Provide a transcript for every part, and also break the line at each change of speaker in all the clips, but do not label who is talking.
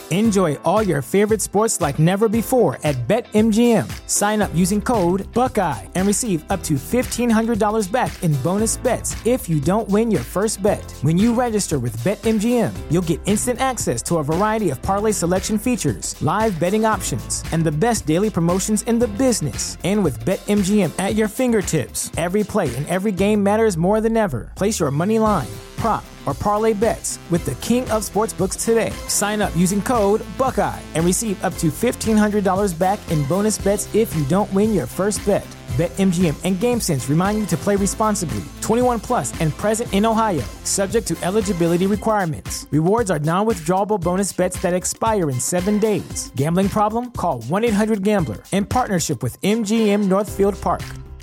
Enjoy all your favorite sports like never before at BetMGM. Sign up using code Buckeye and receive up to $1,500 back in bonus bets if you don't win your first bet. When you register with BetMGM, you'll get instant access to a variety of parlay selection features, live betting options, and the best daily promotions in the business. And with BetMGM at your fingertips, every play and every game matters more than ever. Place your money line, prop, or parlay bets with the king of sportsbooks today. Sign up using code Buckeye and receive up to $1,500 back in bonus bets if you don't win your first bet. BetMGM and GameSense remind you to play responsibly. 21 plus and present in Ohio, subject to eligibility requirements. Rewards are non-withdrawable bonus bets that expire in 7 days. Gambling problem? Call 1-800-GAMBLER. In partnership with MGM Northfield Park.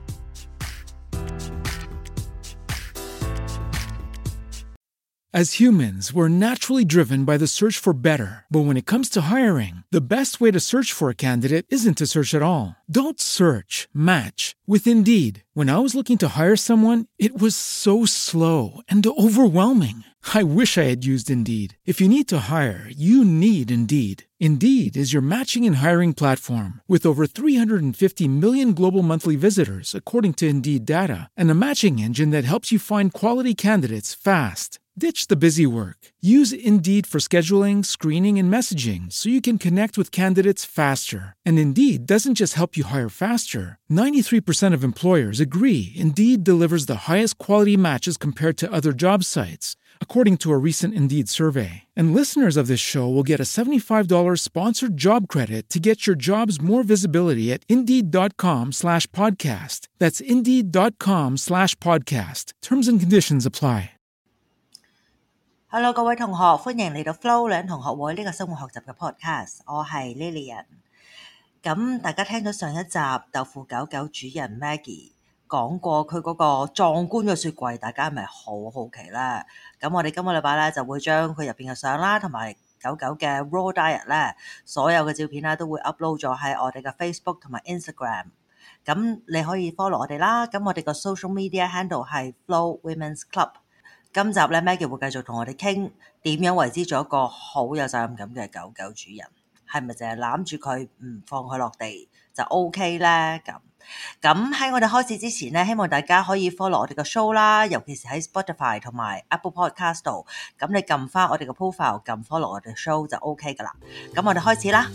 As humans, we're naturally driven by the search for better. But when it comes to hiring, the best way to search for a candidate isn't to search at all. Don't search, match with Indeed. When I was looking to hire someone, it was so slow and overwhelming. I wish I had used Indeed. If you need to hire, you need Indeed. Indeed is your matching and hiring platform with over 350 million global monthly visitors, according to Indeed data, and a matching engine that helps you find quality candidates fast. Ditch the busy work. Use Indeed for scheduling, screening, and messaging so you can connect with candidates faster. And Indeed doesn't just help you hire faster. 93% of employers agree Indeed delivers the highest quality matches compared to other job sites, according to a recent Indeed survey. And listeners of this show will get a $75 sponsored job credit to get your jobs more visibility at Indeed.com/podcast. That's Indeed.com/podcast. Terms and conditions apply.
Hello 各位同學，歡迎嚟到 Flo 兩同學會呢個生活學習嘅 podcast， 我係 Lilian。咁大家聽咗上一集豆腐狗狗主人 Maggie 講過佢嗰個壯觀嘅雪櫃，大家係咪好好奇咧？咁我哋今個禮拜咧就會將佢入邊嘅相啦，同埋狗狗嘅 raw diet 咧，所有嘅照片咧都會 upload 咗喺我哋嘅 Facebook 同埋 Instagram。咁你可以 follow 我哋啦。咁我哋個 social media handle 係 Flo Women's Club。今集咧 Maggie 會繼續同我哋傾點樣為之做一個好有責任感嘅狗狗主人，係咪淨係攬住佢唔放佢落地就 OK 咧？咁喺我哋開始之前咧，希望大家可以 follow 我哋嘅 show 啦，尤其是喺 Spotify 同埋 Apple Podcast 度，咁你撳翻我哋嘅 profile， 撳 follow 我哋 show 就 OK 噶啦。咁我哋開始啦。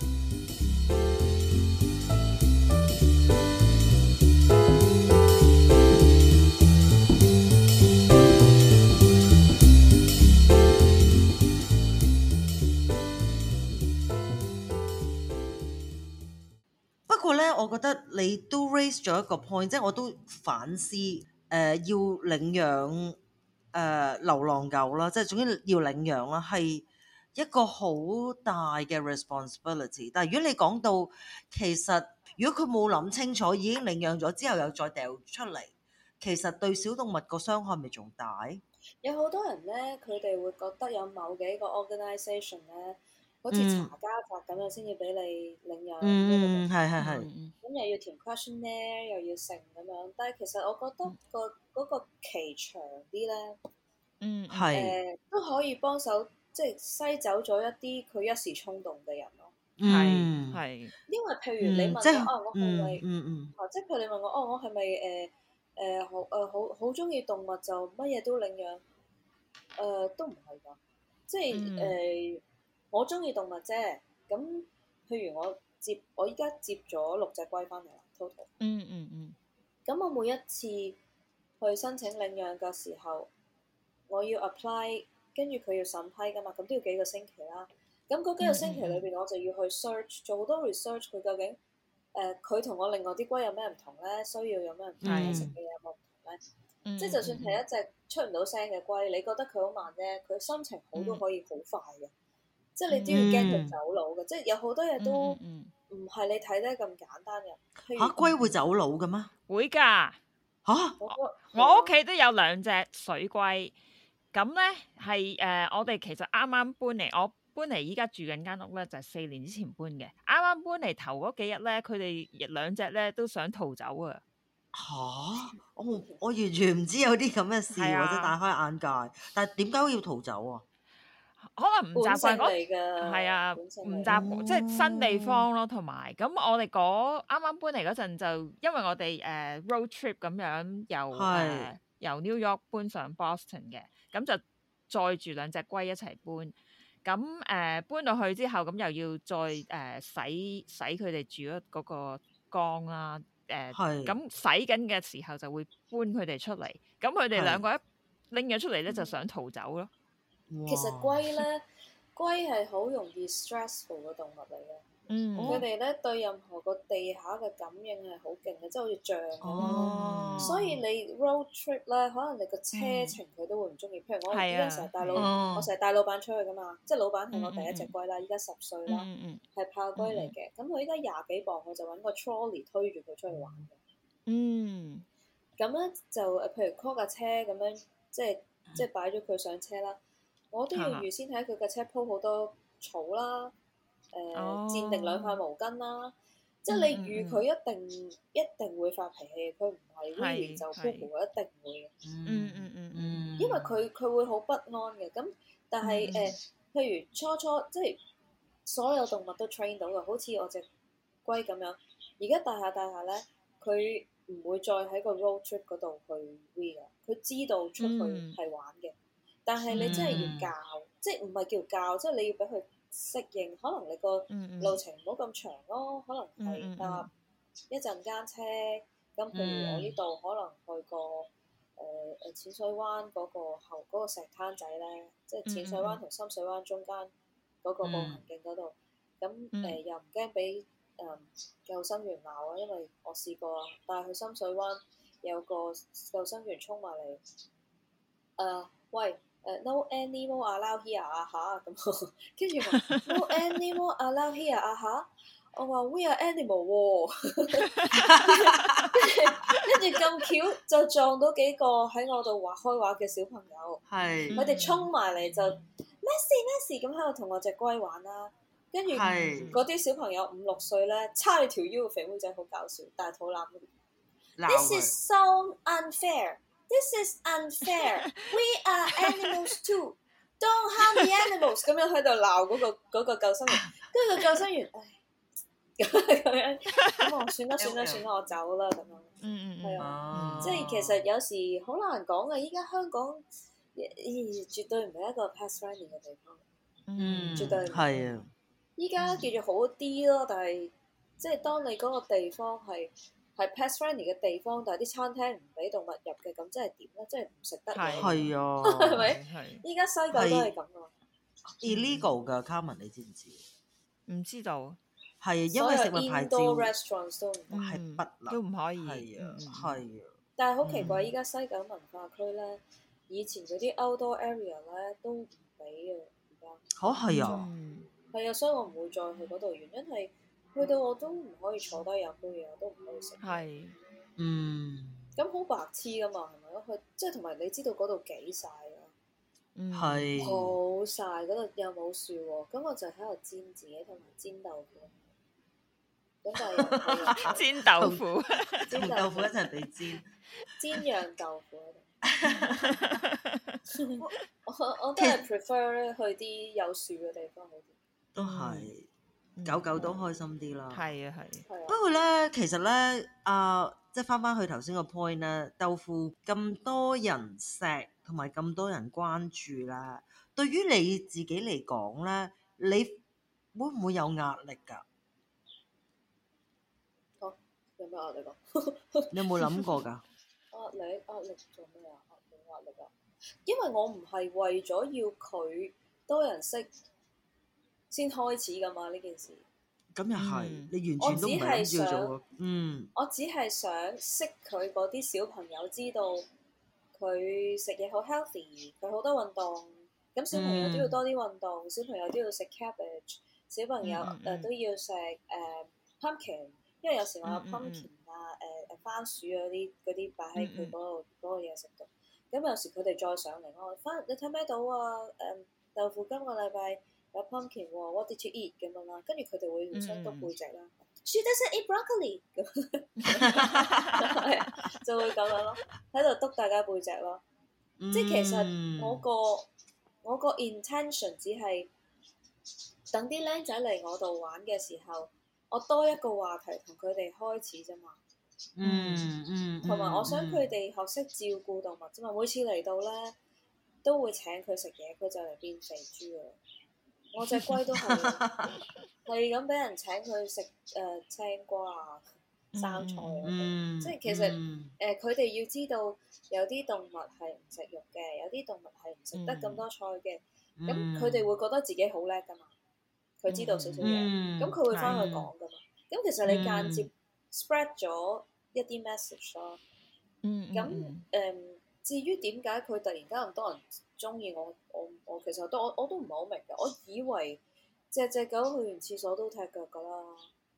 不過咧，我覺得你都 raise 咗一個 point， 即係我都反思要領養流浪狗啦，即係總之要領養啦，係一個好大嘅 responsibility。但係如果你講到其實如果佢冇諗清楚，已經領養咗之後又再掉出嚟，其實對小動物個傷害咪仲大？
有好多人咧，佢哋會覺得有某幾個 organisation 咧。好似查家宅咁樣先至俾你領養，
係。
咁又要填 questionnaire， 又要成咁樣，但係其實我覺得嗰個期長啲咧，都可以幫手，即係篩走咗一啲佢一時衝動嘅人咯。係，因為譬如你問我，我係咪，即係譬如你問我，我係咪好中意動物就乜嘢都領養？都唔係㗎，即係我中意動物啫，咁譬如我依家接咗6隻龜翻嚟啦 total。咁我每一次去申請領養嘅時候，我要 apply， 跟住佢要審批噶嘛，咁都要幾個星期啦。咁嗰幾個星期裏邊，我就要去 search， 做好多 research， 佢究竟佢同我另外啲龜有咩唔同咧？需要有咩唔同咧？食嘅嘢有冇唔同咧？即係就算係一隻出唔到聲嘅龜，你覺得佢好慢啫，佢心情好都可以好快嘅。即係你都要驚佢走佬嘅，即係有好多嘢都唔係你睇得咁簡單嘅。
龜會走佬嘅咩？
會㗎。我屋企都有2隻水龜，咁咧係我哋其實啱啱搬嚟，我搬嚟依家住緊間屋咧就係4年之前搬嘅。啱啱搬嚟頭嗰幾日咧，佢哋2隻咧都想逃走啊！
我完全唔知有啲咁嘅事，或者大開眼界。但係點解要逃走啊？
可能唔習慣
嚟㗎，
係啊，唔習慣即係新地方咯，同埋咁我哋啱啱搬嚟嗰陣就因為我哋road trip 咁樣由 New York 搬上 Boston 嘅，咁就載住兩隻龜一齊搬。咁搬到去之後，咁又要再洗佢哋住嗰個缸啦。咁洗緊嘅時候就會搬佢哋出嚟。咁佢哋兩個一拎咗出嚟咧，就想逃走咯。
其實龜係好容易 stressful 嘅動物嚟嘅。佢哋咧對任何個地下嘅感應係好勁嘅，即係好似象咁。所以你 road trip 咧，可能你個車程佢都會唔中意。譬如我依家成日帶我成日帶老闆出去噶嘛，即係老闆係我第一隻龜啦，依家10歲啦，係炮龜嚟嘅。咁佢依家20幾磅，我就揾個 trolley 推住佢出去玩嘅。咁咧就譬如 call 架車咁樣，即係擺咗佢上車啦。我都要預先喺佢架車鋪好多草啦。墊定2塊毛巾啦，即係你預佢一定會發脾氣，佢唔係 really 就 boom 一定會嘅。因為佢會好不安嘅。咁但係譬如初即係所有動物都 train 到嘅，好似我隻龜咁樣。而家大下咧，佢唔會再喺個 road trip 嗰度去 we 噶，佢知道出去係玩嘅。但係你真係要教，即係唔係叫教，即係你要俾佢適應，可能你個路程唔好咁長咯，可能係搭一陣間車。咁譬如我呢度可能去過淺水灣嗰個石灘仔咧，即係淺水灣同深水灣中間嗰個步行徑嗰度。咁又唔驚俾救生員鬧啊，因為我試過帶去深水灣，有個救生員衝埋嚟，喂，no animal allowed here 啊嚇，咁跟住話 no animal allowed here 啊嚇，我話 we are animal 喎，跟住咁巧就撞到幾個喺我度開畫嘅小朋友，佢哋衝埋嚟就咩事咁喺度同我隻龜玩啦，跟住嗰啲小朋友5、6歲咧，叉住條腰嘅肥妹仔好搞笑，大肚腩嗰啲 This is so unfair。This is unfair. We are animals too. Don't harm the animals. 咁樣喺度鬧嗰個救生員，跟住個救生員，咁樣，咁我算啦，我走啦咁樣。係啊，即係其實有時好難講嘅。依家香港，絕對唔係一個 pet friendly 嘅地方。絕對係啊。依家叫做好啲咯，但係即係當你嗰個地方係 pet friendly 嘅地方，但係啲餐廳唔俾動物入嘅，咁即係點咧？即係唔食得嘢。係啊，係咪？依家西九都係咁啊。illegal 㗎 Carmen 你知唔知？唔知道。係因為食物牌照 indoor restaurants 都係不都唔可以。係啊，係啊。但係好奇怪，依家西九文化區咧，以前嗰啲 outdoor area 咧都唔俾啊，而家。嚇係啊！係啊，所以我唔會再去嗰度，原因係。去到我都唔可以坐低飲杯嘢，我都唔可以食。係，咁好白痴噶嘛，係咪？佢即係同埋你知道嗰度幾曬啊？係。好曬，嗰度又冇樹喎，咁我就喺度煎自己同埋煎豆腐。咁但係煎豆腐，煎豆腐一齊俾煎，煎釀豆腐喺度。我都係 prefer 咧去啲有樹嘅地方好啲。都係。狗狗都開心啲啦，係啊係。不過咧，其實咧，即係翻去頭先個 point 咧，豆腐咁多人錫同埋咁多人關注啦，對於你自己嚟講咧，你會唔會有壓力㗎？有咩壓力㗎？你有冇諗過㗎？壓力做咩啊？壓力啊！因為我唔係為咗要佢多人識先開始噶嘛呢件事，咁又係，你完全都唔係要做。我只係想識佢嗰啲小朋友，知道佢食嘢好 healthy， 佢好多運動。咁小朋友都要多啲運動，小朋友都要食 cabbage， 小朋友都要食pumpkin， 因為有時我有 pumpkin 啊番薯嗰啲擺喺佢嗰個嘢食度。咁有時佢哋再上嚟，我翻你睇咩到啊？豆腐今個禮拜有 pumpkin 喎 ，what did you eat 咁樣啦，跟住佢哋會互相督背脊啦。She doesn't eat broccoli 咁，就會咁樣咯，喺度督大家背脊咯。即係其實我個我個 intention 只係等啲僆仔嚟我度玩嘅時候，我多一個話題同佢哋開始啫嘛。同埋我想佢哋學識照顧動物啫嘛。每次嚟到咧，都會請佢食嘢，佢就嚟變肥豬啊！我隻龜都係咁俾人請佢食青瓜啊、生菜啊，即係其實佢哋要知道有啲動物係唔食肉嘅，有啲動物係唔食得咁多菜嘅，咁佢哋會覺得自己好叻噶嘛，佢知道少少嘢，咁佢會翻去講噶嘛，咁其實你間接 spread 咗一啲 message 咯，咁至於點解佢突然間咁多人中意我其實我都唔係好明嘅，我以為隻狗去完廁所都踢腳噶啦。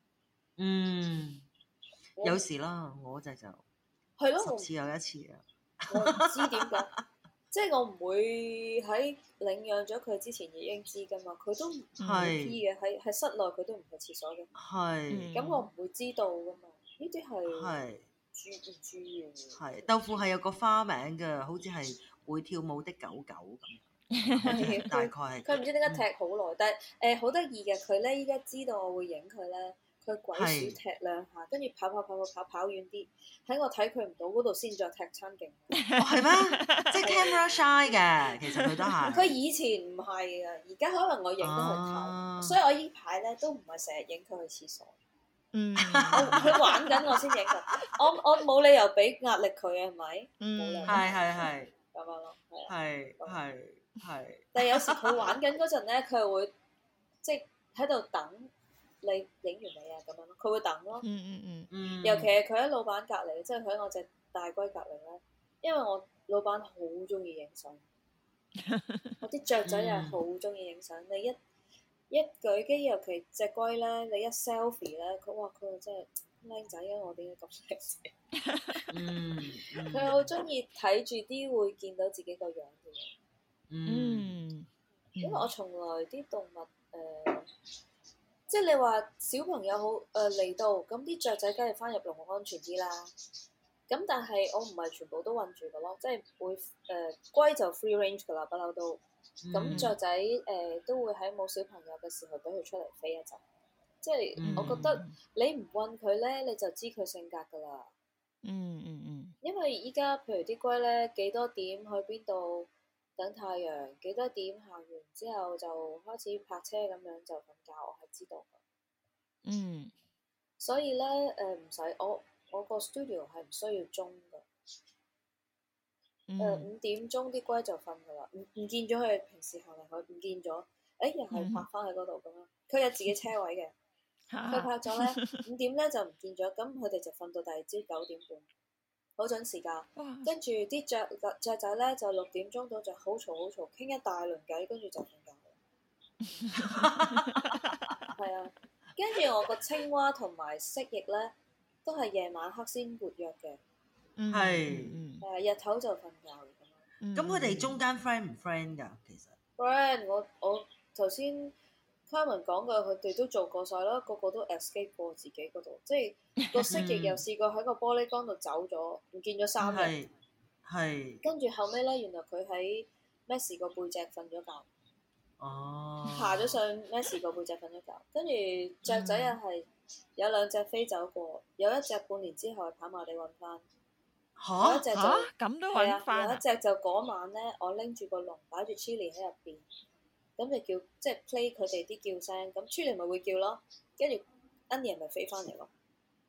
有時啦，我就
係咯
，10次有1次啊。
我唔知點解，即係我唔會喺領養咗佢之前已經知噶嘛，佢都唔會 P 嘅，喺室內佢都唔去廁所嘅。係。咁我唔會知道噶嘛，呢啲係豬唔豬嘅。
係豆腐係有個花名㗎，好似係會跳舞的狗狗咁。大概係。
佢唔知點解踢好耐，但係好得意嘅，佢咧依家知道我會影佢咧。佢鬼鼠踢兩下，跟住跑遠啲，喺我睇佢唔到嗰度先再踢親勁。
係咩？即係 camera shy 嘅，其實佢都係。
佢以前唔係嘅，而家可能我影得佢頭，所以我依排咧都唔係成日影佢去廁所。佢玩緊我先影佢，我冇理由俾壓力佢啊，係咪？冇理由。
係。
咁樣咯，
係。
但係有時佢玩緊嗰陣咧，佢會即係喺度等。你影完未啊？咁樣咯，佢會等咯。尤其係佢喺老闆隔離，即係佢喺我隻大龜隔離咧。因為我老闆好中意影相，我啲雀仔又係好中意影相。你一舉機，尤其隻龜咧，你一 selfie 咧，佢真係靚仔啊！我點解咁靚仔？佢好中意睇住啲會見到自己個樣嘅嘢。因為我從來啲動物即係你話小朋友好嚟到，咁啲雀仔梗係翻入籠安全啲啦。咁但係我唔係全部都韞住嘅咯，即係會龜就 free range 㗎啦，不嬲都。咁雀仔都會喺冇小朋友嘅時候俾佢出嚟飛一陣。即係我覺得你唔韞佢咧，你就知佢性格㗎啦。因為依家譬如啲龜咧，幾多點去邊度等太陽，幾多點行完之後就開始泊車咁樣就瞓覺，我係知道嘅。所以咧唔使我個 studio 係唔需要鐘嘅。5點鐘啲龜就瞓㗎啦，唔見咗佢平時行嚟去唔見咗，又係泊翻喺嗰度咁樣。佢有自己車位嘅，佢泊咗咧5點咧就唔見咗，咁佢哋就瞓到第二朝9點半。好準時㗎，跟住啲雀仔咧就6點鐘到就好嘈，傾一大輪偈，跟住就瞓覺。係啊，跟住我個青蛙同埋蜥蜴咧，都係夜晚黑先活躍嘅。日頭就瞓覺咁。
咁佢哋中間 friend 唔 friend 㗎？其實
friend，我頭先 Carmen 講嘅，佢哋都做過晒啦，個個都 escape 過自己嗰度，即係個蜥蜴又試過喺個玻璃缸度走咗，唔見咗3日。跟住後尾咧，原來佢喺 Messi 個背脊瞓咗覺。爬咗上 Messi 個背脊瞓咗覺，跟住雀仔又係有2隻飛走過，有一隻半年之後跑馬地揾翻。有一隻就
咁都揾翻。
有一隻就嗰晚咧，我拎住個籠擺住 Chili 喺入邊。咁就叫即係 play 佢哋啲叫聲，咁 Chili 咪會叫咯，跟住 Onion 咪飛翻嚟咯。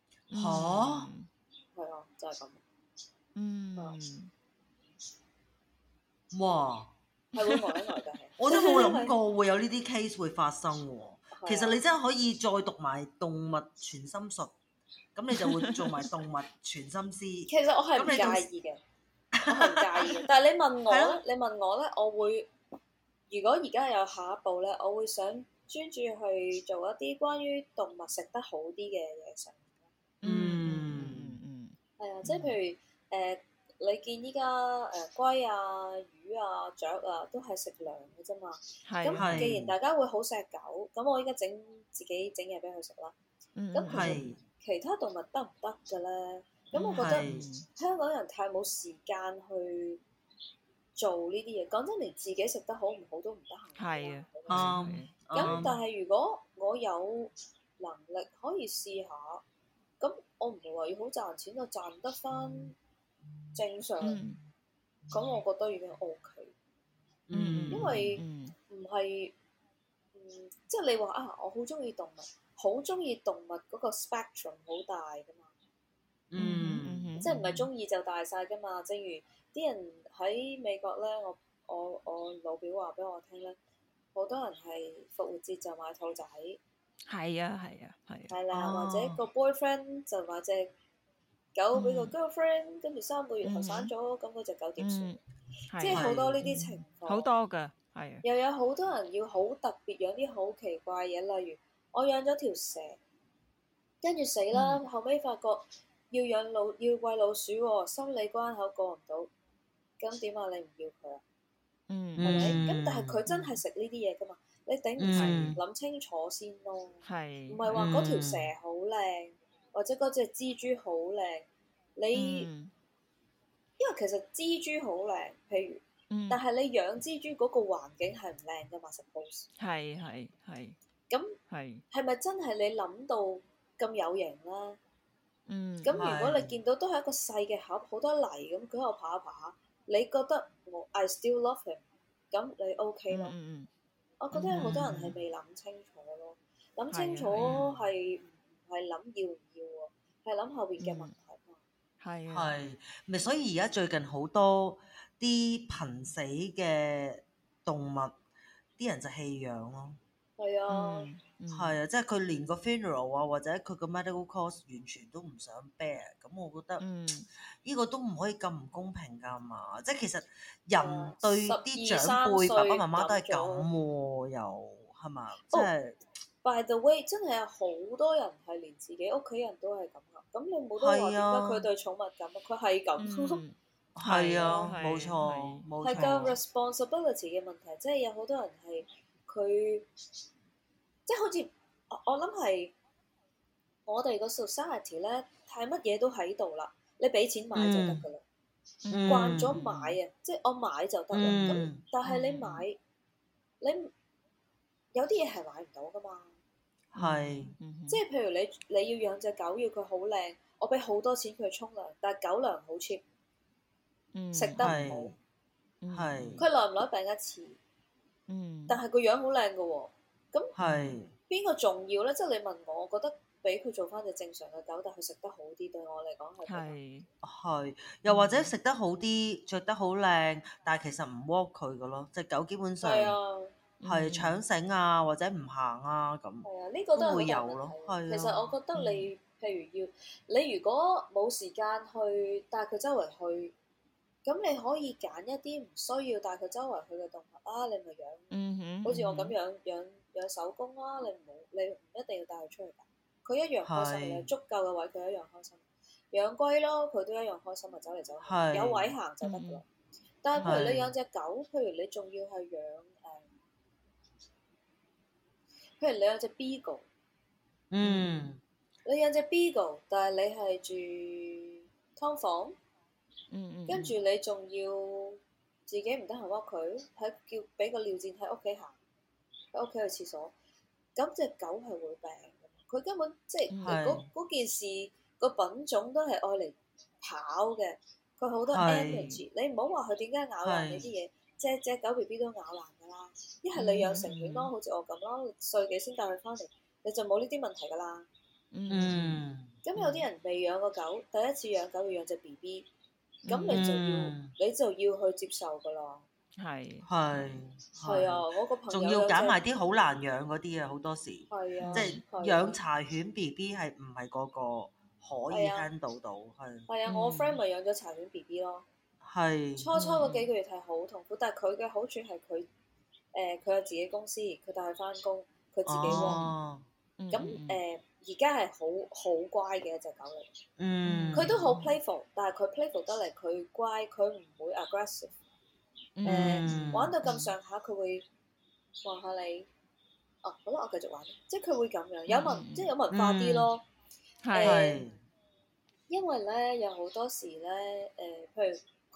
係啊，就係咁。
哇！
係會呆一呆㗎，係。
我都冇諗過會有呢啲 case 會發生喎。其實你真係可以再讀埋動物傳心術，咁你就會做埋動物傳心師。
其實我係唔介意嘅，我係唔介意嘅。但係你問我咧，我會。如果而家有下一步咧，我會想專注去做一啲關於動物食得好啲嘅嘢食。係啊，即係譬如你見依家龜啊、魚啊、雀啊都係食糧嘅啫嘛。咁既然大家會好錫狗，咁我依家自己整嘢俾佢食啦。咁其他動物得唔得嘅咧？咁我覺得香港人太冇時間去做呢啲嘢。講真，連自己食得好唔好都唔得閒。
係
啊，咁但係如果我有能力可以試下，咁我唔係話要好賺錢，我賺得翻正常，咁我覺得已經 OK。因為唔係，即係你話啊，我好中意動物，好中意動物嗰個 spectrum 好大噶嘛。即係唔係中意就大晒噶嘛？正如啲人喺美國咧，我老表話俾我聽咧，好多人係復活節就買兔仔，
係
啦，或者個 boyfriend 就買隻狗俾個 girlfriend，跟住3個月後生咗，咁嗰隻狗點算？即係好多呢啲情況，
好多㗎，係啊。
又有好多人要好特別養啲好奇怪嘢，例如我養咗條蛇，跟住死啦，後尾發覺要餵老鼠喎，心理關口過唔到，咁點啊？你唔要佢啊？係咪？咁但係佢真係食呢啲嘢噶嘛？你頂唔順，諗清楚先咯。唔係話嗰條蛇好靚，或者嗰隻蜘蛛好靚，你。因為其實蜘蛛好靚，譬如，但係你養蜘蛛嗰個環境係唔靚噶嘛 ？Suppose
係。
咁係咪真係你諗到咁有型咧？咁如果你見到都係一個細嘅盒，好多泥咁，佢喺度爬下爬下，你覺得I still love him， 咁你 OK 咯？我覺得有好多人係未諗清楚咯，諗清楚係唔係諗要唔要喎，係諗後邊嘅問題。
係，咪所以而家最近好多啲瀕死嘅動物，啲人就棄養咯。
係啊，
係啊，即係佢連個 funeral 啊，或者佢個 medical cost 完全都唔想 bear，咁我覺得呢個都唔可以咁唔公平㗎嘛。即係其實人對啲長輩爸爸媽媽都係咁喎，又係嘛？即係。
By the way， 真係有好多人係連自己屋企人都係咁噶，咁你冇得話點解佢對寵物咁啊？佢係咁，
係啊，冇錯，
係個 responsibility 嘅問題，即係有好多人係佢，即係好似我諗係我哋個 society 咧，係乜嘢都喺度啦，你俾錢買就得噶啦，慣咗買啊，即係我買就得啦。咁但係你買，你有啲嘢係買唔到噶嘛。
係，
即係譬如你要養隻狗，要佢好靚，我俾好多錢佢沖涼，但係狗糧好 cheap，食得唔好，佢耐唔耐病一次，但係個樣好靚噶喎，咁邊個重要咧？即係你問我，我覺得俾佢做翻隻正常嘅狗，但係佢食得好啲，對我嚟講
係，又或者食得好啲，着得好靚，但係其實唔 work 佢噶咯，隻狗基本上係搶繩啊，或者唔行啊咁，
呢個都
會有咯。
其實我覺得你譬如你如果冇時間去帶佢周圍去，咁你可以揀一啲唔需要帶佢周圍去嘅動物啊，你咪養，好似我咁養手工啦，你唔一定要帶佢出去㗎，佢一樣開心，有足夠嘅位佢一樣開心。養龜咯，佢都一樣開心啊，走嚟走去，有位行就得㗎啦。但係譬如你養隻狗，譬如你仲要係養譬如你有隻 Beagle， 你有隻 Beagle， 但係你係住劏房，跟住你仲要自己唔得閒屈佢，叫俾個尿墊喺屋企行，喺屋企去廁所，咁隻狗係會病嘅。佢根本即係嗰件事個品種都係愛嚟跑嘅，佢好多 energy。你唔好話佢點解咬爛你啲嘢。隻狗 BB 都咬爛㗎啦，一係你養成犬咯，好似我咁咯，歲幾先帶佢翻嚟，你就冇呢啲問題㗎啦。咁有啲人未養過狗，第一次養狗要養隻 BB， 咁你就要去接受㗎啦。係啊，我個朋友
仲要揀埋啲好難養嗰啲啊，好多時。即係養柴犬 BB 係唔係個個可以 handle 到？
係啊，我 friend 咪養咗柴犬 BB 咯。初嗰幾個月係好痛苦，但係佢嘅好處係佢有自己公司，佢帶佢翻工，佢自己 work。咁而家係好乖嘅一隻狗嚟。佢都好 playful，但係佢 playful 得嚟，佢乖，佢唔會 aggressive。玩到咁上下，佢會望下你。好啦，我繼續玩。即係佢會咁樣，即係有文化啲咯。因為咧有好多時咧，譬如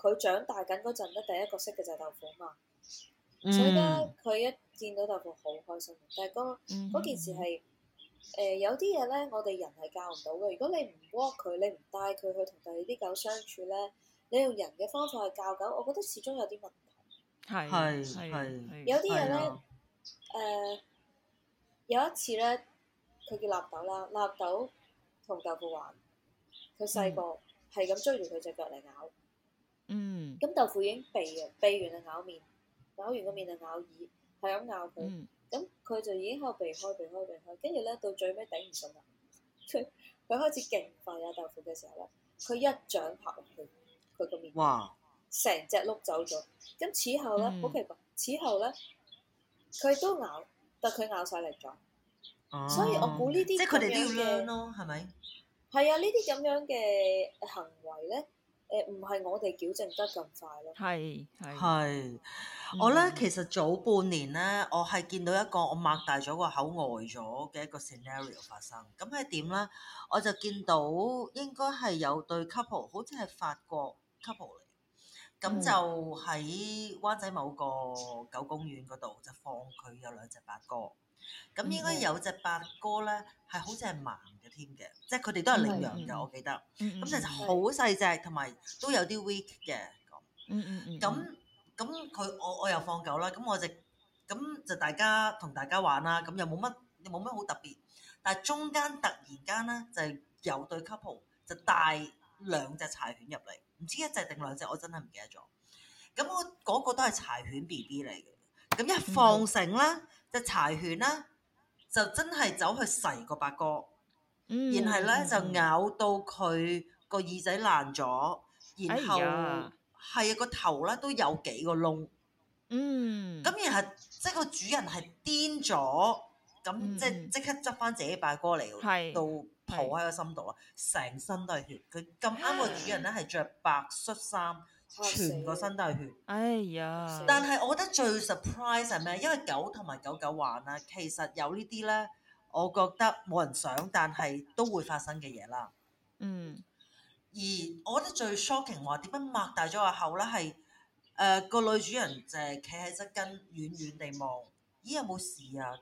佢長大緊嗰陣咧，第一個識嘅就係豆腐啊嘛。所以咧，佢一見到豆腐好開心。但係嗰件事係有啲嘢咧，我哋人係教唔到嘅。如果你唔 walk 佢，你唔帶佢去同第二啲狗相處咧，你用人嘅方法去教狗，我覺得始終有啲問題。
係
有啲嘢咧，有一次咧，佢叫納豆啦，納豆同豆腐玩，佢細個係咁追住佢隻腳嚟咬。咁豆腐已經避完就咬面。咬完個面就咬耳，係咁咬佢，咁佢就已經喺度避開，跟住咧到最尾頂唔順啦，佢開始勁快啊豆腐嘅時候咧，佢一掌拍落去佢個面，哇！成隻碌走咗。咁此後咧好奇怪，此後咧佢都咬，但佢咬晒力咗，所以我估呢啲
即係佢哋都要 learn 咯，係咪？
係啊，呢啲咁樣嘅行為咧。唔係我哋矯正得咁快咯。
係，我咧其實早半年咧，我係見到一個我擘大咗個口呆咗嘅一個 scenario 發生。咁係點咧？我就見到應該係有對 couple，好似係法國 couple 嚟，咁就喺灣仔某個狗公園嗰度就放佢有兩隻八哥。咁應該有隻八哥咧係好似係盲嘅添嘅，即係佢哋都係領養嘅，我記得。咁就好細隻，同埋都有啲 weak 嘅咁。咁佢我又放狗啦，咁就大家同大家玩啦，咁又冇乜好特別。但係中間突然間咧就係有對 couple 就帶兩隻柴犬入嚟，唔知一隻定兩隻，我真係唔記得咗。咁我嗰個都係柴犬 BB 嚟嘅。咁一放繩啦，隻柴犬啦就真係走去噬個八哥，然後咧就咬到佢個耳仔爛咗，然後係個頭咧都有幾個窿，咁然後即係個主人係癲咗，咁即刻執翻自己八哥嚟到抱喺個心度啦，成身都係血。佢咁啱個主人咧係着白恤衫。全個身都係血，
哎呀！
但係我覺得最 surprise 係咩？因為狗同埋狗狗玩啦，其實有呢啲咧，我覺得冇人想，但係都會發生嘅嘢啦。而我覺得最 shocking 話點樣擘大咗個口咧，係個女主人就係企喺側跟，遠遠地望，咦有冇事啊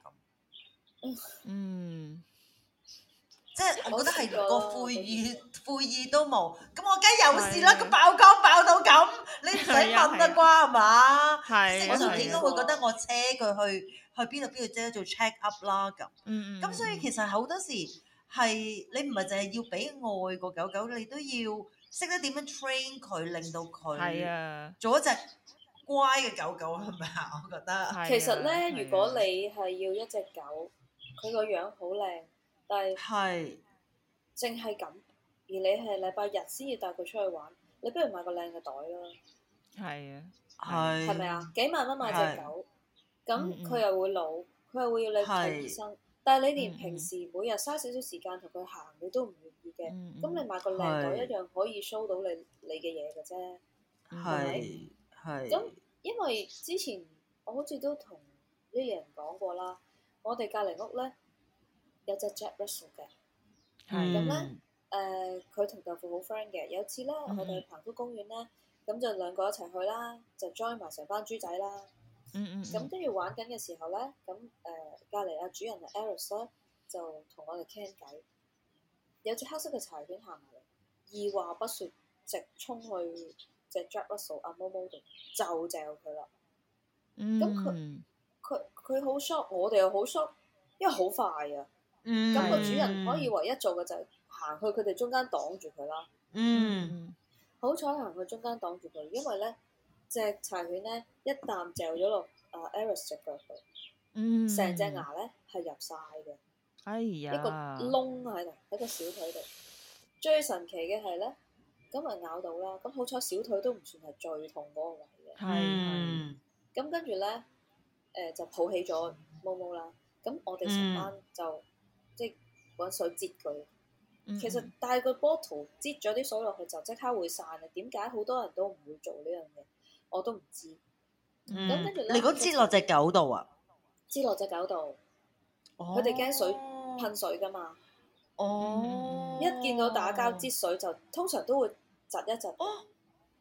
咁？即係我覺得係個悔意都冇，咁我梗係有事啦！個爆缸爆到咁，你唔使問啦啩係嘛？正常應該會覺得我車佢去邊度即係做 check up 啦咁。咁所以其實好多時係你唔係淨係要俾愛個狗狗，你都要識得點樣 train 佢，令到佢做一隻乖嘅狗狗係咪啊？我覺得
其實咧，如果你係要一隻狗，佢個樣好靚。但係淨係咁，而你係禮拜日先要帶佢出去玩，你不如買個靚嘅袋啦。係咪啊？幾萬蚊買隻狗，咁佢又會老，佢又會要你睇醫生。但係你連平時每日嘥少少時間同佢行，你都唔願意嘅。咁你買個靚袋一樣可以 show 到你嘅嘢嘅啫。係咪？咁因為之前我好似都同呢啲人講過啦，我哋隔離屋咧。有隻 Jack Russell 嘅，咁咧佢同豆腐好 friend 嘅。有次咧，我哋去彭福公園咧，咁就兩個一齊去啦，就 join 埋成班豬仔啦。咁跟住玩緊嘅時候咧，咁隔離阿主人阿 Eris 咧就同我哋傾偈。有隻黑色嘅柴犬行埋嚟，二話不說，直衝去隻 Jack Russell 阿毛毛度就嚼佢啦。咁佢好 shock，我哋又好 shock，因為好快啊。咁個主人可以唯一做嘅就係行去佢哋中間擋住佢啦。好彩行去中間擋住佢，因為咧隻柴犬咧一啖嚼咗落Eris 隻腳度，成隻牙咧係入晒嘅。一個窿喺度，喺個小腿度。最神奇嘅係咧，咁咪咬到啦。咁好彩小腿都唔算係最痛嗰個位嘅。咁跟住咧就抱起咗毛毛啦。咁我哋成班就即係揾水擠佢，其實帶個波圖擠咗啲水落去就即刻會散啊！點解好多人都唔會做呢樣嘢？我都唔知。咁跟住咧，
你嗰擠落隻狗度啊？
擠落隻狗度，佢哋驚水噴水噶嘛。一見到打交擠水就通常都會窒一窒。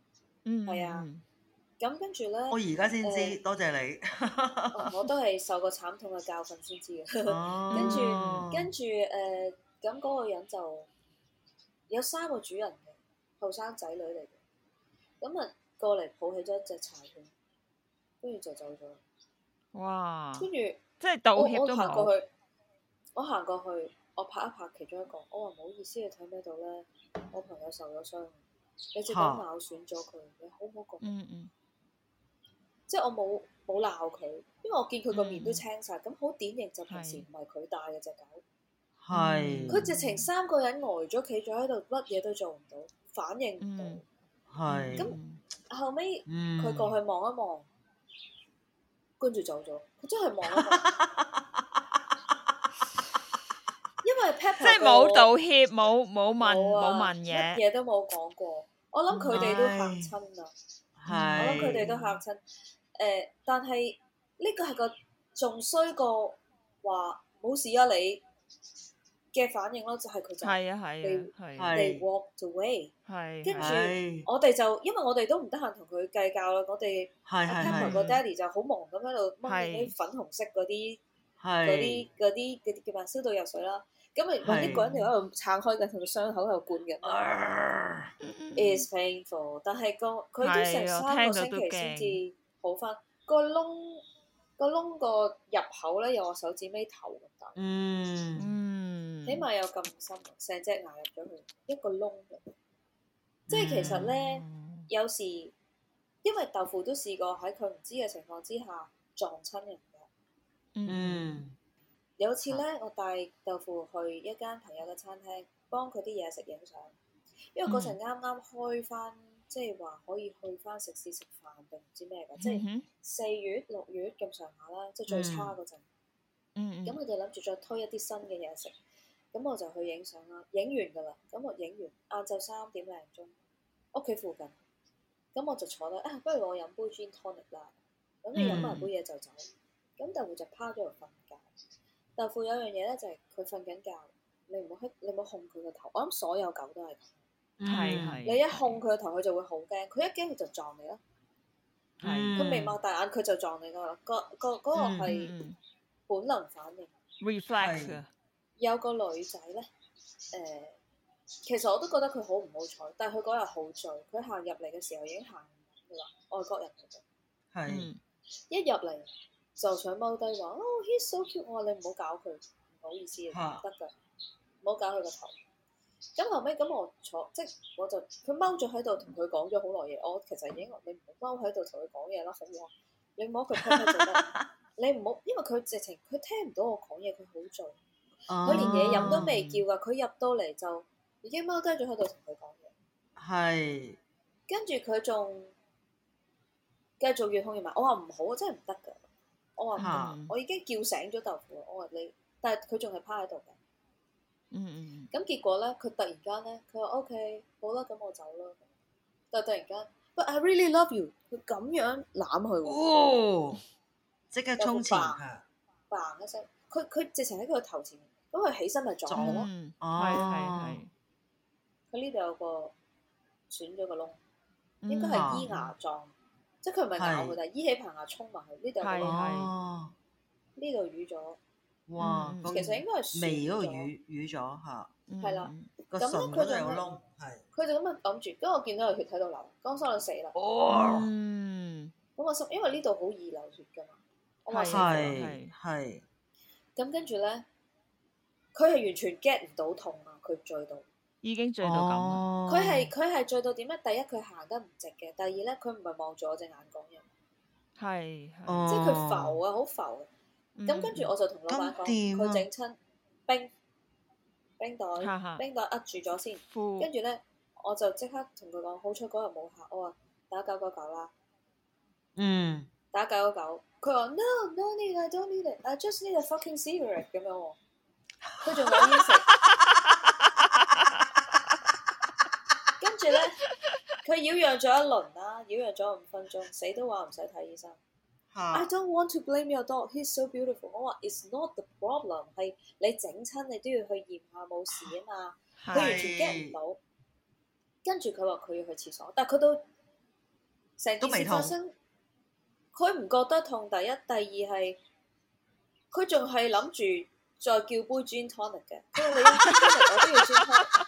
係啊。咁跟住咧，
我而家先知，多謝你。
我都係受過慘痛嘅教訓先知嘅。跟住咁嗰個人就有3個主人嘅後生仔女嚟嘅，咁啊過嚟抱起咗一隻柴犬，跟住就走咗。
哇！
跟住
即係道歉都冇。
我行過去，我拍一拍其中一個，我話唔好意思，你睇咩到咧？我朋友受咗傷，你隻狗咬損咗佢，你好唔好講？即係我冇鬧佢，因為我見佢個面都青晒，咁好典型就平時唔係佢帶嘅隻狗。
係。
佢直情3個人呆咗企咗喺度，乜嘢都做唔到，反應唔到。
係。
咁後尾佢過去望一望，跟住走咗。佢真係望一望。因為 Pepper
即係冇道歉，冇問嘢，
乜嘢都冇講過。我諗佢哋都嚇親啦。我諗佢哋都嚇親。但係呢個係個仲衰過話冇事啊你嘅反應咯，就係佢就they walked away。跟住我哋就因為我哋都唔得閒同佢計較啦，我哋 Pepper 個 daddy 就好忙咁喺度掹啲粉紅色嗰啲叫咩消毒藥水啦。咁咪揾啲個人喺度撐開緊佢個傷口喺度灌緊。Is painful， 但係佢都成3個星期先至好翻。個窿個入口咧，有我手指尾頭咁大。起碼有咁深，成隻牙入咗去一個窿嘅。即係其實咧，有時因為豆腐都試過喺佢唔知嘅情況之下撞親人嘅。有次咧，我帶豆腐去一間朋友嘅餐廳，幫佢啲嘢食影相。因為嗰陣啱啱開翻，即係話可以去翻食肆食飯定唔知咩㗎，即係4月6月咁上下啦，即係最差嗰陣。咁佢哋諗住再推一啲新嘅嘢食，咁我就去影相啦。影完㗎啦，咁我影完晏晝3點零鐘，屋企附近，咁我就坐低不如我飲杯 gin tonic 啦。咁你飲埋杯嘢就走。咁豆腐就趴咗度瞓覺。豆腐有樣嘢咧，就係佢瞓緊覺，你唔好控佢個頭。我諗所有狗都係咁，你一控佢個頭，佢就會好驚。佢一驚佢就撞你啦。佢未擘大眼，佢就撞你噶啦。嗰個係本能反應
reflex。
有個女仔咧，其實我都覺得佢好唔好彩，但係佢嗰日好醉，佢行入嚟嘅時候已經行唔到啦，外國人嚟嘅。一入嚟就想踎低話he's so cute， 我話你唔好搞佢，唔好意思唔得㗎，唔好搞佢個頭。咁後尾咁我坐，即係我就佢踎咗喺度同佢講咗好耐嘢。我其實已經你唔好踎喺度同佢講嘢啦，好喎。你摸佢屁屁做乜？你唔好，因為佢直情佢聽唔到我講嘢，佢好醉，佢連嘢飲都未叫㗎。佢入到嚟就已經踎低咗喺度同佢講嘢。跟住佢仲繼續越控越埋。我話唔好，真係唔得㗎。我話唔得，我已經叫醒咗豆腐。我話你，但係佢仲係趴喺度嘅。咁結果咧，佢突然間咧，佢話 OK， 好啦，咁我走啦。但係突然間 ，But I really love you， 佢咁樣攬佢喎，
即刻衝前
嘭一聲，佢直情喺佢個頭前面，咁佢起身咪撞佢咯。佢呢度有個損咗個窿，應該係依牙撞，即係佢唔係咬佢，但係依起棚牙衝埋去呢度有個窿，呢度瘀咗。
哇！
其實應該係
眉嗰個瘀咗嚇，
係啦。
個唇嗰度有個窿，
佢就咁樣揞住，跟住我見到有血喺度流，剛收到死啦。咁我心，因為呢度好易流血㗎嘛，我話
係。
咁跟住咧，佢係完全 get 唔到痛啊！佢醉到
已經醉到咁。
佢係醉到點咧？第一佢行得唔直嘅，第二咧佢唔係望住我隻眼講嘢，即係佢浮啊，好浮。咁跟住我就同老闆講，佢整親冰袋扼住咗先。跟住咧，我就即刻同佢講，好彩嗰日冇客，我話打999啦。打999，佢話 No need I don't need it I just need a fucking cigarette 咁樣喎。佢仲攞煙食。跟住咧，佢擾攘咗一輪啦，擾攘咗5分鐘，死都話唔使睇醫生。I don't want to blame your dog. He's so beautiful. 我話 It's not the problem， 係你整親你都要去驗下冇事啊嘛。佢完全 get 唔到。跟住佢話佢要去廁所，但係佢到成件事發生，佢唔覺得痛。第一，第二係佢仲係諗住再叫杯 gin tonic 嘅，因為你 gin tonic 我都要 gin tonic，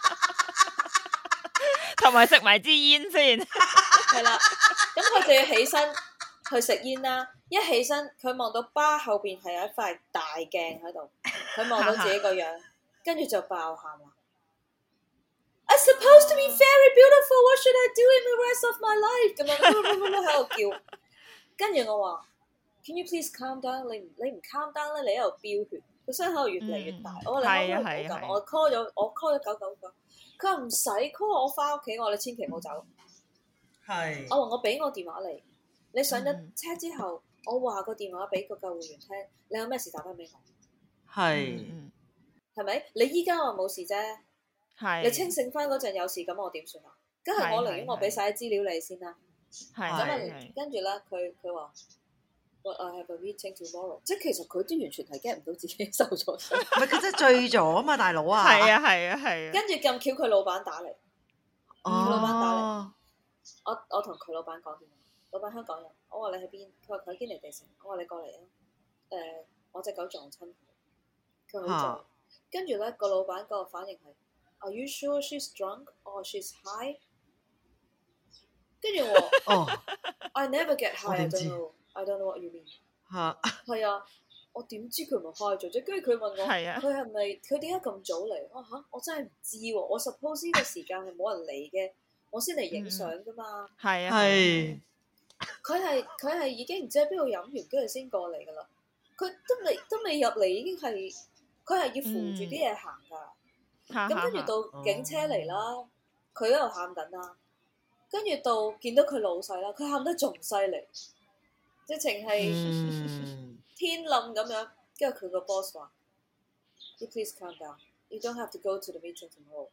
同埋食埋支煙先。
係啦，咁佢就要起身去食煙啦。一起身，佢望到吧後邊係有一塊大鏡喺度，佢望到自己個樣，跟住就爆喊啦。I'm supposed to be very beautiful. What should I do in the rest of my life？ 咁樣喺度叫，跟住我話 Can you please calm down？ 你唔 calm down 咧，你喺度飆血，個傷口越嚟越大。我話你可唔可以唔好咁？我 call 咗999，佢話唔使 call， 我翻屋企。我話你千祈唔好走。係。我話我俾我電話你，你上咗車之後，我話個電話俾個救護員聽，你有咩事打翻俾我。係。係咪？你依家話冇事啫。你清醒翻嗰陣有事，咁我點算啊？梗係我寧願我俾晒啲資料你先啦。咁啊，跟住咧，佢話I have a meeting tomorrow， 即係其實佢都完全係 get 唔到自己受咗傷。唔係佢真係醉咗啊嘛，大佬啊！係啊。跟住咁巧，佢老闆打嚟，佢老闆打嚟，我同佢老闆講電話，老闆香港人，我話你喺邊？佢話佢喺堅尼地城，我話你過嚟啊。我隻狗撞親佢，佢好醉。跟住咧，個老闆個反應係。Are you sure she's drunk or she's high？ 跟住我I never get high. I don't know what you mean。係啊，我點知佢唔係 high 咗啫？跟住佢問我，佢係咪佢點解咁早嚟？我嚇，我真係唔知喎。我 suppose 呢個時間係冇人嚟嘅，我先嚟影相㗎嘛。係啊，佢係已經唔知喺邊度飲完，跟住先過嚟㗎啦。佢都未入嚟，已經係佢係要扶住啲嘢行㗎。咁跟住到警車嚟啦，佢喺度喊緊啦。跟住到見到佢老細啦，佢喊得仲犀利，直情係天冧咁樣。跟住佢個 boss 話：You please calm down. You don't have to go to the meeting tomorrow。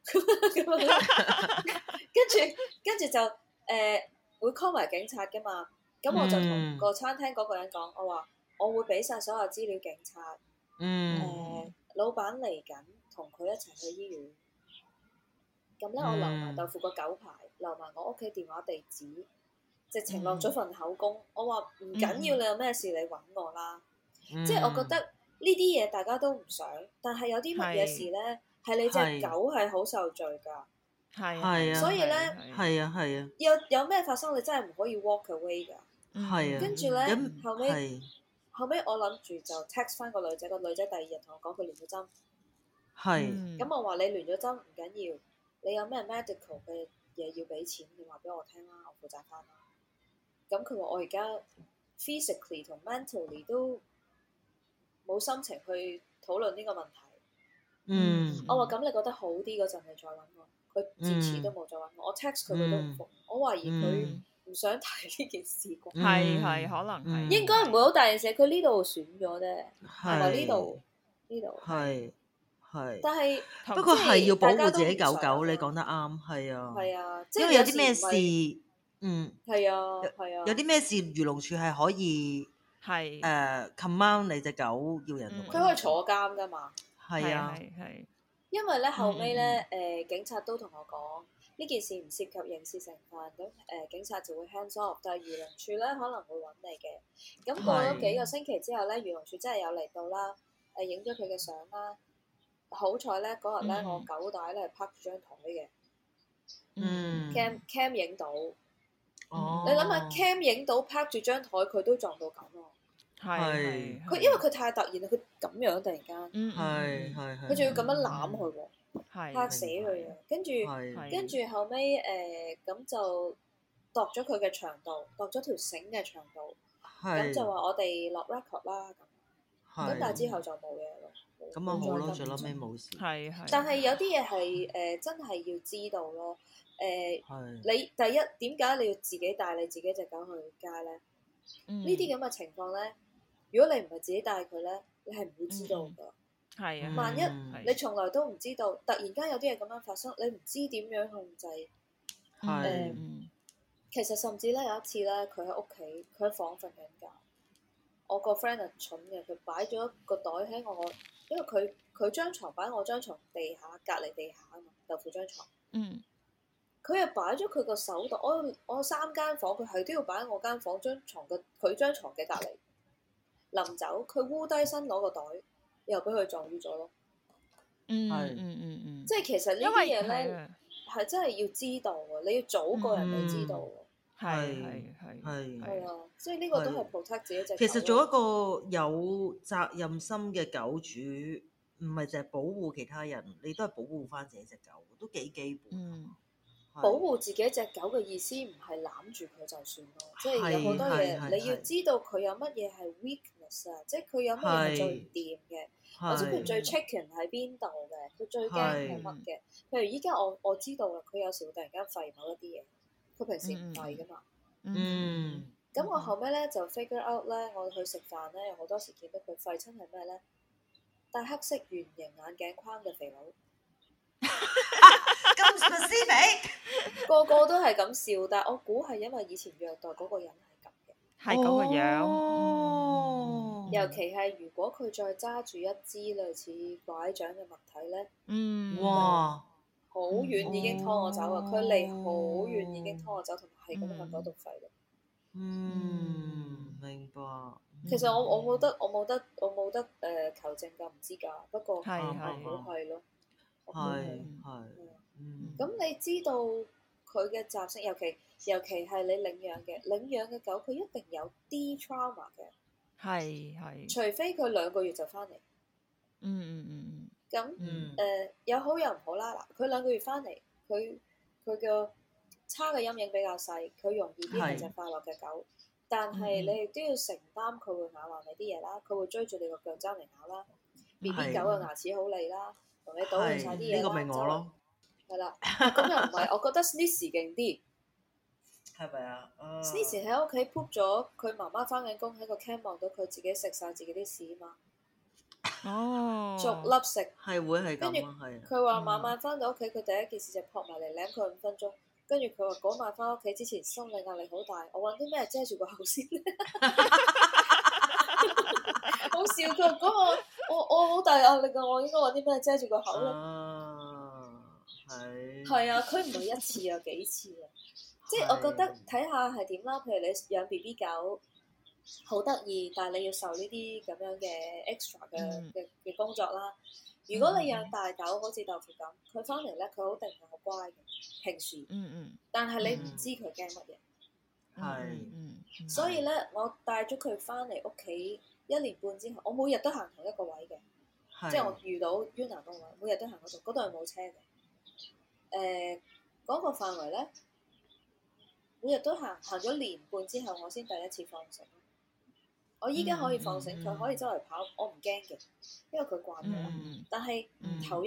跟住就會 call 埋警察㗎嘛。咁我就同個餐廳嗰個人講，我話我會俾晒所有資料警察。老闆嚟緊。同佢一齊去醫院，咁咧我留埋豆腐個狗牌，留埋我屋企電話地址，直情落咗份口供。我話唔緊要，你有咩事你揾我啦。即係我覺得呢啲嘢大家都唔想，但係有啲乜嘢事咧係你隻狗係好受罪㗎。係啊，所以咧係啊，有咩發生你真係唔可以 walk away 㗎。係啊，跟住咧後尾我諗住就 text 翻個女仔，個女仔第二日同我講佢連咗針。咁我話你亂咗針唔緊要，你有咩 medical 嘅嘢要俾錢，你話俾我聽啦，我負責翻啦。咁佢話我而家 physically 同 mentally 都冇心情去討論呢個問題。我話咁你覺得好啲嗰陣你再揾我。佢自此都冇再揾我。我 text 佢佢都唔覆。我懷疑佢唔想提呢件事啩。
係可能係。
應該唔會好大件事，佢呢度選咗啫，係咪呢度？係，但係
不過係要保護自己狗狗，你講得啱，係啊，
係啊，
因為有啲咩事，
係啊，
有啲咩事漁農署係可以command 你隻狗要人，
佢可以坐監㗎嘛，
係啊，
因為咧後尾咧警察都同我講呢件事唔涉及刑事成分，咁警察就會 hands off， 但係漁農署咧可能會揾你嘅。咁過咗幾個星期之後咧，漁農署真係有嚟到啦，影咗佢嘅相啦。好彩咧，嗰日咧我狗帶咧係拍住張台嘅，cam 影到。你諗下 cam 影到拍住張台，佢都撞到咁咯。係佢因為佢太突然啦，佢咁樣突然間，佢仲要咁樣攬佢喎，嚇死佢啊！跟住後尾咁就度咗佢嘅長度，度咗條繩嘅長度，咁就話我哋落 record 啦咁但係之後就冇嘢咯。
咁啊好咯，最後尾冇事。
但係有啲嘢係真係要知道咯。你第一點解你要自己帶你自己隻狗去街咧？呢啲咁嘅情況咧，如果你唔係自己帶佢咧，你係唔會知道㗎。係啊，萬一你從來都唔知道，突然間有啲嘢咁樣發生，你唔知點樣控制。其實甚至咧有一次咧，佢喺屋企，佢喺房瞓緊覺。我個 friend 係蠢嘅，佢擺咗個袋喺我，因為佢張床擺喺我張床地下隔離地下啊嘛，豆腐張床。 佢又擺咗佢個手袋，我3間房，佢係都要擺喺我間房張床嘅佢張床嘅隔離。臨走，佢烏低身攞個袋，又俾佢撞瘀咗咯。即係其實呢啲嘢咧係真係要知道喎，你要早過人哋知道喎。係啊，即係呢個都係 protect 自己隻狗。
其實做一個有責任心嘅狗主，唔係淨係保護其他人，你都係保護翻自己隻狗，都幾基本。
保護自己隻狗嘅意思唔係攬住佢就算咯，即係有好多嘢你要知道佢有乜嘢係 weakness 啊，即係佢有乜嘢係最唔掂嘅，或者佢最 chicken 喺邊度嘅，佢最驚係乜嘅。譬如依家我知道啦，佢有時會突然間吠某一啲嘢，佢平時唔吠噶嘛。咁我後尾咧就 figure out 咧，我去食飯咧，有好多時見到佢吠親係咩咧？戴黑色圓形眼鏡框嘅肥佬。
咁 specific，
個個都係咁笑，但係我估係因為以前虐待嗰個人係咁嘅，
係咁嘅樣。
尤其係如果佢再揸住一支類似拐杖嘅物體咧，
哇，
好遠已經拖我走啊！佢離好遠已經拖我走，同埋係咁喺嗰度吠咯。
明白。
其實我冇得求證㗎，唔知㗎。不過係咯，係。咁你知道佢嘅習性，尤其係你領養嘅狗，佢一定有啲 trauma 嘅。係。除非佢2個月就翻嚟。咁有好有唔好啦。嗱，佢2個月翻嚟，佢嘅差嘅陰影比較細，佢容易啲係隻快樂嘅狗。但係你亦都要承擔佢會咬爛你啲嘢啦，佢會追住你個腳踭嚟咬啦。BB 狗嘅牙齒好利啦，同你搗亂晒啲嘢啦。
呢個咪我咯。
係啦，咁又唔係，我覺得 Sneezy 勁啲。
係咪啊
？Sneezy 喺屋企 poop 咗，佢媽媽翻緊工喺個 cam 望到佢自己食晒自己啲屎嘛。逐粒食。係會係咁啊，係。佢話晚晚翻到屋企，佢第一件事就撲埋嚟舐佢5分鐘。跟住佢話嗰晚翻屋企之前心理壓力好大，我揾啲咩遮住個口先咧？好笑，佢話嗰個我好大壓力㗎，我應該揾啲咩遮住個口咧？係啊，佢唔係1次啊，幾次啊？即係我覺得睇下係點啦。譬如你養 BB 狗好得意，但係你要受呢啲咁樣嘅 extra 嘅工作啦。如果你養大狗，好似豆腐咁，佢翻嚟咧，佢好定係好乖嘅，平時。但係你唔知佢驚乜嘢。所以咧，我帶咗佢翻嚟屋企1年半之後，我每日都行同一個位嘅，即係我遇到 Yuna 嗰位，每日都行嗰度係冇車嘅。嗰個範圍咧，每日都行咗1年半之後，我先第一次放繩。我依家可以放繩，佢可以周圍跑，我唔驚嘅，因為佢慣咗啦。但係頭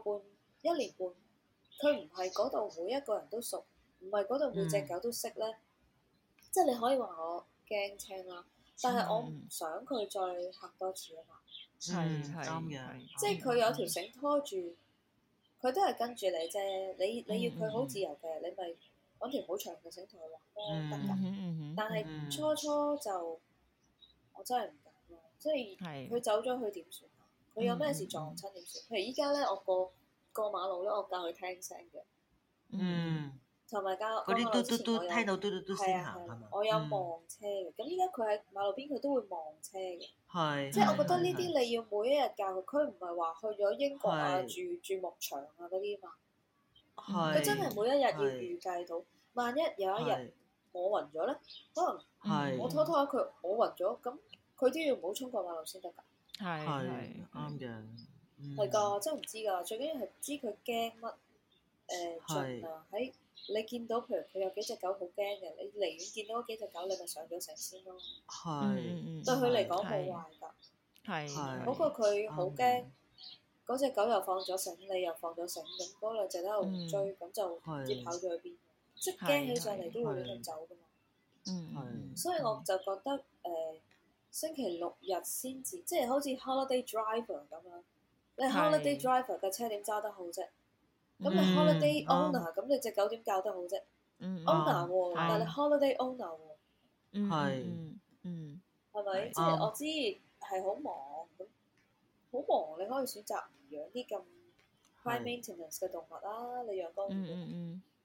1年半，佢唔係嗰度每一個人都熟，唔係嗰度每隻狗都識咧。即係你可以話我驚青啦，但係我唔想佢再嚇多次啊嘛。
係啱嘅，
即係佢有條繩拖住，佢都係跟住你啫。你要佢好自由嘅，你咪揾條好長嘅繩同佢玩咯，得㗎。但係初就我真係唔敢咯，即係佢走咗去點算啊？佢有咩事撞親點算？譬如依家咧，我過馬路咧，我教佢聽聲嘅。同埋教嗰啲嘟聽到嘟先行係嘛？我有望車嘅，咁依家佢喺馬路邊，佢都會望車嘅。即係我覺得呢啲你要每一日教佢，佢唔係話去咗英國啊住牧場啊嗰啲嘛。佢真係每一日要預計到，萬一有一日我暈咗咧，可能我拖下佢，我暈咗，咁佢都要唔好衝過馬路先得㗎。
係啱嘅。
係㗎，真係唔知㗎，最緊要係知佢驚乜盡啊喺。你見到譬如佢有幾隻狗好驚嘅，你離遠見到嗰幾隻狗，你咪上咗繩先咯。對佢嚟講冇壞㗎。嗰個佢好驚，嗰隻狗又放咗繩，你又放咗繩，咁嗰2隻喺度追，咁就唔知跑咗去邊。即係驚起上嚟都會亂咁走㗎嘛。所以我就覺得星期6日先至，即係好似 holiday driver 咁樣。你 holiday driver 嘅車點揸得好啫？咁你 holiday owner，咁你隻狗點教得好啫？owner 喎，但係你 holiday owner 喎，係咪？即係我知係好忙，咁好忙，你可以選擇唔養啲咁 high maintenance 嘅動物啦，你養公。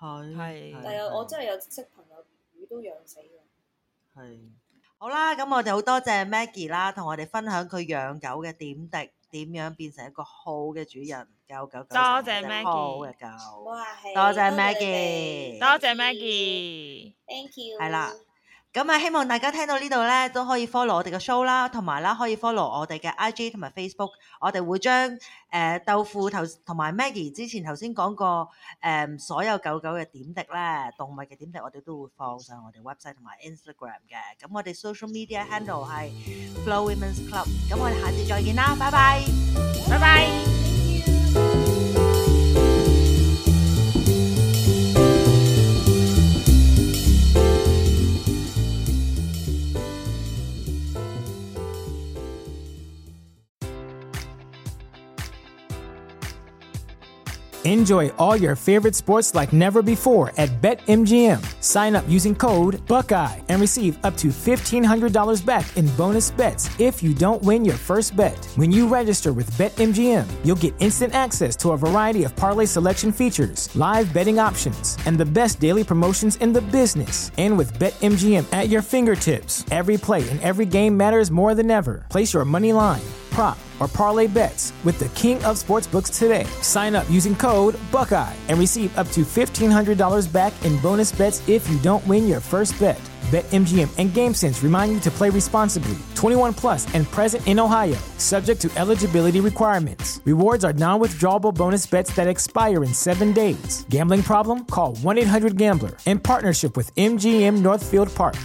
係，但係我真係有識朋友魚都養死嘅。
係，好啦，咁我哋好多謝 Maggie 啦，同我哋分享佢養狗嘅點滴，點樣變成一個好嘅主人，教狗狗
多謝 Maggie，
好嘅狗，
多謝
Maggie，
多謝 Maggie，Thank
you，
係啦。咁希望大家聽到呢度咧，都可以 follow 我哋嘅 show 啦，同埋啦可以 follow 我哋嘅 IG 同埋 Facebook， 我哋會將豆腐同埋 Maggie 之前頭先講過所有狗狗嘅點滴咧，動物嘅點滴，我哋都會放上我哋 website 同埋 Instagram 嘅。咁我哋 social media handle 係 Flo Women's Club。咁我哋下次再見啦，拜拜，
拜拜。
Enjoy all your favorite sports like never before at BetMGM. Sign up using code Buckeye and receive up to $1,500 back in bonus bets if you don't win your first bet. When you register with BetMGM, you'll get instant access to a variety of parlay selection features, live betting options, and the best daily promotions in the business. And with BetMGM at your fingertips, every play and every game matters more than ever. Place your money line, prop, or parlay bets with the king of sportsbooks today. Sign up using code Buckeye and receive up to $1,500 back in bonus bets if you don't win your first bet. BetMGM and GameSense remind you to play responsibly. 21 plus and present in Ohio, subject to eligibility requirements. Rewards are non-withdrawable bonus bets that expire in 7 days. Gambling problem? Call 1-800-GAMBLER. In partnership with MGM Northfield Park.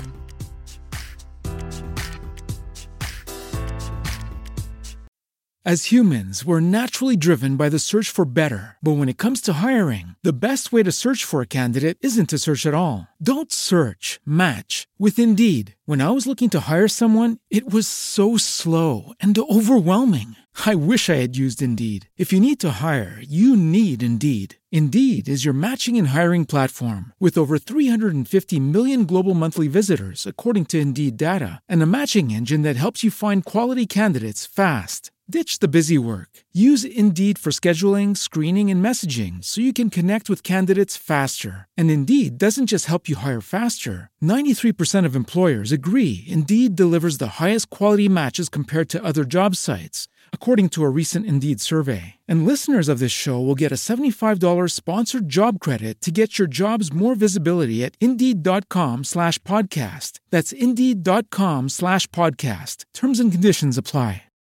As humans, we're naturally driven by the search for better. But when it comes to hiring, the best way to search for a candidate isn't to search at all. Don't search, match with Indeed. When I was looking to hire someone, it was so slow and overwhelming. I wish I had used Indeed. If you need to hire, you need Indeed. Indeed is your matching and hiring platform with over 350 million global monthly visitors, according to Indeed data, and a matching engine that helps you find quality candidates fast. Ditch the busy work. Use Indeed for scheduling, screening, and messaging so you can connect with candidates faster. And Indeed doesn't just help you hire faster. 93% of employers agree Indeed delivers the highest quality matches compared to other job sites, according to a recent Indeed survey. And listeners of this show will get a $75 sponsored job credit to get your jobs more visibility at Indeed.com/podcast. That's Indeed.com/podcast. Terms and conditions apply.